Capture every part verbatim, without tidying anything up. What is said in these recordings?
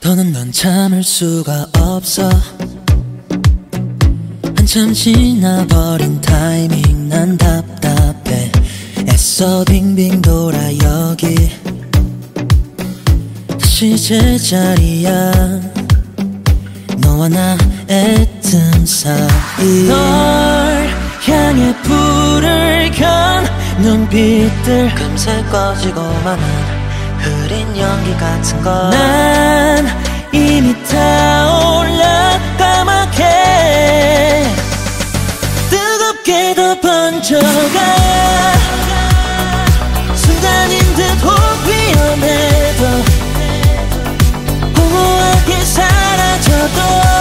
더는 넌 참을 수가 없어. 한참 지나버린 타이밍 난 답답해. 애써 빙빙 돌아 여기 다시 제자리야. 너와 나의 틈 사이 널 향해 불을 켠 눈빛들 금세 꺼지고 마는 흐린 연기 같은 걸 난 이미 타올라 까맣게 뜨겁게 더 번져가. 순간인 듯 혹 위험해도 공허하게 사라져도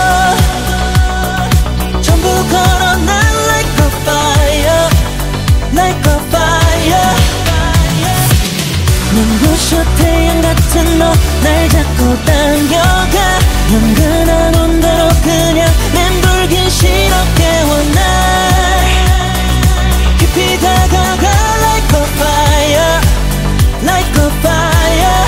전부 걸어 난 like a fire, like a fire. 눈부셔 태양 같은 너 날 잡고 당겨가. 연근한 온도로 그냥 맴돌긴 싫어. 깨워 날 깊이 다가가 like a fire, like a fire.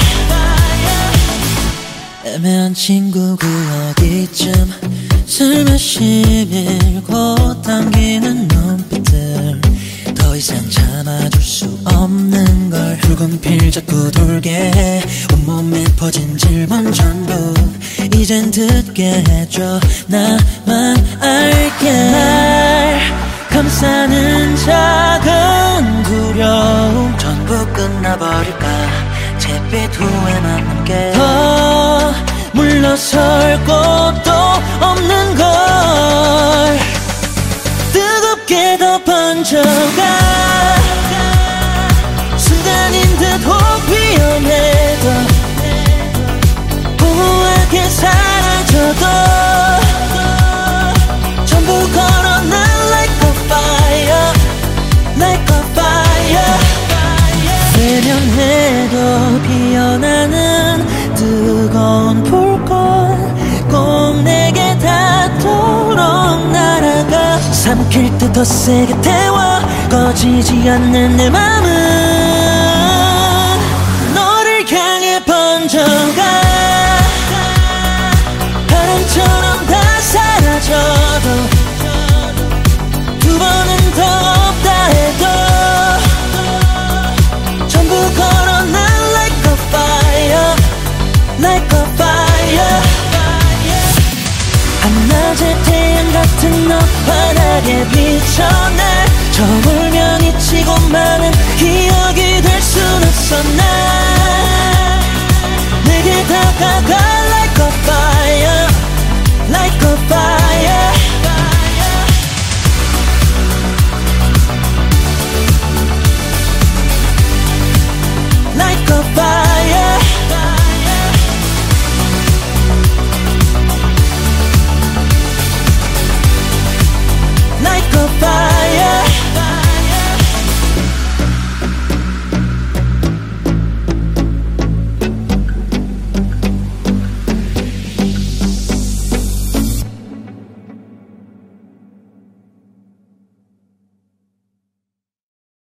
애매한 친구 구하기쯤 술 마시밀고 당기는 눈빛들 더 이상 참아줄 수 없는 걸. 붉은 필 자꾸 돌게 해. 온몸에 퍼진 질문 전부 이젠 듣게 해줘. 나만 알게. 날 감싸는 작은 두려움 전부 끝나버릴까. 잿빛 후에만 남게. 더 물러설 곳도 없는 걸. 뜨겁게 더 번져가. 순간인 듯 혹 위험해도 공허하게 사라져도 전부 걸어 난 like a fire, like a fire. 외면해도 피어나는 뜨거운 불꽃 꼭 내게 닿도록 날아가. 삼킬 듯 더 세게 태워 꺼지지 않는 내 맘은 너를 향해 번져가. 바람처럼 다 사라져도 두 번은 더 없다 해도 전부 걸어 난 like a fire, like a fire. 한낮의 태양 같은 너 환하게 비춰 날. 저 울면 잊히고 많은